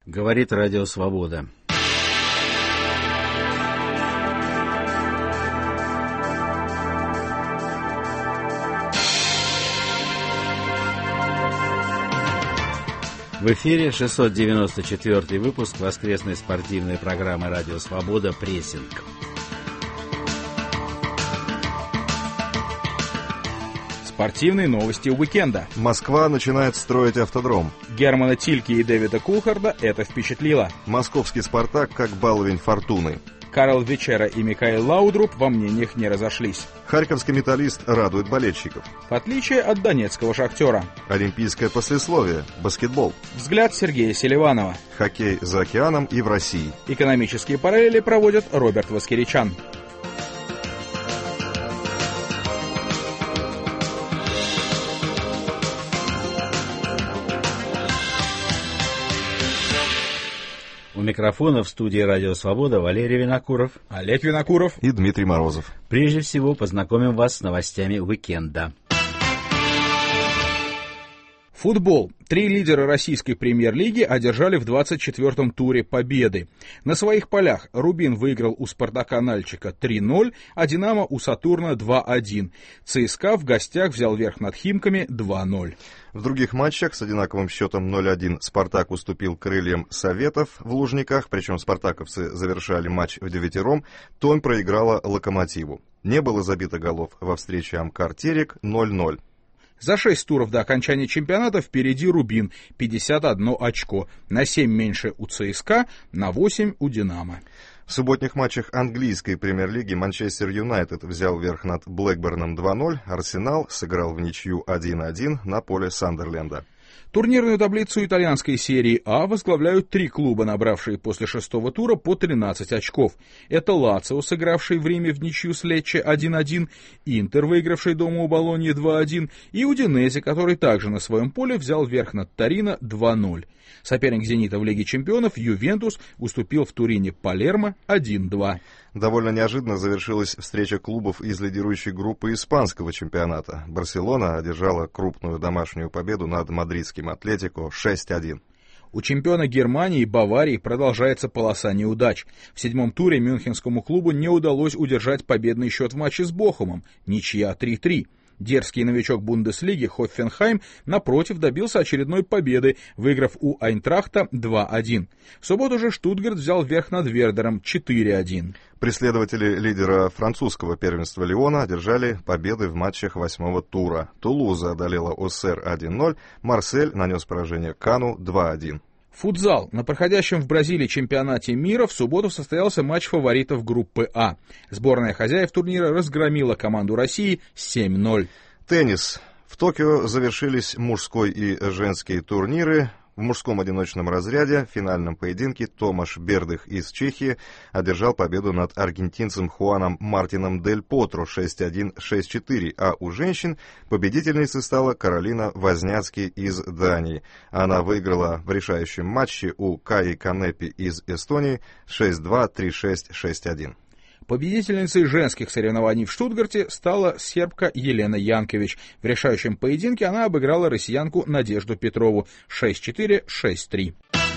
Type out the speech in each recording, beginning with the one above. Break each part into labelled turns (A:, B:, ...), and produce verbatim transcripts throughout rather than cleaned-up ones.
A: Говорит Радио Свобода. В эфире шестьсот девяносто четвёртый выпуск воскресной спортивной программы «Радио Свобода. Прессинг».
B: Спортивные новости уикенда.
C: Москва начинает строить автодром.
B: Германа Тильке и Дэвида Кулхарда это впечатлило.
C: Московский «Спартак» как баловень фортуны.
B: Карл Вечера и Микаэл Лаудруп во мнениях не разошлись.
C: Харьковский «Металлист» радует болельщиков.
B: В отличие от донецкого «Шахтера».
C: Олимпийское послесловие. Баскетбол.
B: Взгляд Сергея Селиванова.
C: Хоккей за океаном и в России.
B: Экономические параллели проводит Роберт Воскеричан.
A: У микрофона в студии «Радио Свобода» Валерий Винокуров,
B: Олег Винокуров
C: и Дмитрий Морозов.
A: Прежде всего познакомим вас с новостями уикенда.
B: Футбол. Три лидера российской премьер-лиги одержали в двадцать четвёртом туре победы. На своих полях Рубин выиграл у Спартака Нальчика три ноль, а Динамо у Сатурна два один. ЦСКА в гостях взял верх над Химками два ноль.
C: В других матчах с одинаковым счетом ноль один «Спартак» уступил крыльям Советов в Лужниках, причем спартаковцы завершали матч вдевятером. Томь проиграла Локомотиву. Не было забито голов во встрече Амкар-Терек ноль ноль.
B: За шесть туров до окончания чемпионата впереди Рубин, пятьдесят одно очко, на семь меньше у ЦСКА, на восемь у Динамо.
C: В субботних матчах английской премьер-лиги Манчестер Юнайтед взял верх над Блэкберном два ноль, Арсенал сыграл в ничью один один на поле Сандерленда.
B: Турнирную таблицу итальянской серии А возглавляют три клуба, набравшие после шестого тура по тринадцать очков. Это Лацио, сыгравший в Риме в ничью с Лечче один один, Интер, выигравший дома у Болоньи два один, и Удинезе, который также на своем поле взял верх над Торино два ноль. Соперник «Зенита» в Лиге чемпионов Ювентус уступил в Турине Палермо один два.
C: Довольно неожиданно завершилась встреча клубов из лидирующей группы испанского чемпионата. Барселона одержала крупную домашнюю победу над мадридским «Атлетико» шесть один.
B: У чемпиона Германии Баварии продолжается полоса неудач. В седьмом туре мюнхенскому клубу не удалось удержать победный счет в матче с Бохумом, ничья три три. Дерзкий новичок Бундеслиги Хоффенхайм, напротив, добился очередной победы, выиграв у Айнтрахта два один. В субботу же Штутгарт взял верх над Вердером четыре один.
C: Преследователи лидера французского первенства Лиона одержали победы в матчах восьмого тура. Тулуза одолела Оссер один ноль, Марсель нанес поражение Кану два один.
B: Футзал. На проходящем в Бразилии чемпионате мира в субботу состоялся матч фаворитов группы А. Сборная хозяев турнира разгромила команду России семь ноль.
C: Теннис. В Токио завершились мужской и женские турниры. В мужском одиночном разряде в финальном поединке Томаш Бердых из Чехии одержал победу над аргентинцем Хуаном Мартином Дель Потро шесть один шесть четыре, а у женщин победительницей стала Каролина Возняцки из Дании. Она выиграла в решающем матче у Каи Канепи из Эстонии шесть два три шесть шесть один.
B: Победительницей женских соревнований в Штутгарте стала сербка Елена Янкович. В решающем поединке она обыграла россиянку Надежду Петрову шесть четыре шесть три.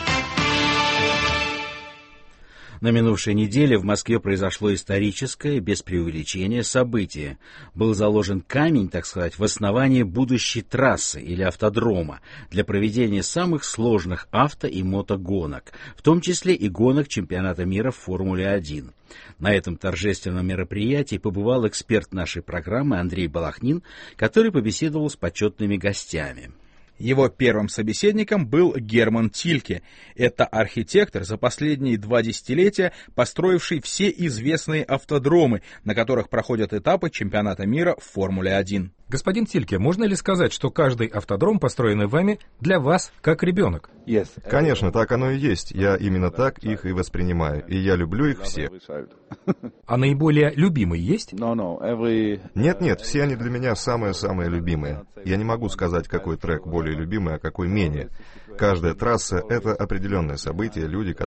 A: На минувшей неделе в Москве произошло историческое, без преувеличения, событие. Был заложен камень, так сказать, в основании будущей трассы или автодрома для проведения самых сложных авто- и мотогонок, в том числе и гонок чемпионата мира в Формуле один. На этом торжественном мероприятии побывал эксперт нашей программы Андрей Балахнин, который побеседовал с почетными гостями.
B: Его первым собеседником был Герман Тильке. Это архитектор, за последние два десятилетия построивший все известные автодромы, на которых проходят этапы чемпионата мира в Формуле один.
D: Господин Тильке, можно ли сказать, что каждый автодром, построенный вами, для вас как ребенок?
C: Конечно, так оно и есть. Я именно так их и воспринимаю. И я люблю их все.
D: А наиболее любимый есть?
C: Нет-нет, все они для меня самые-самые любимые. Я не могу сказать, какой трек более любимый, а какой менее. Каждая трасса — это определенное событие, люди,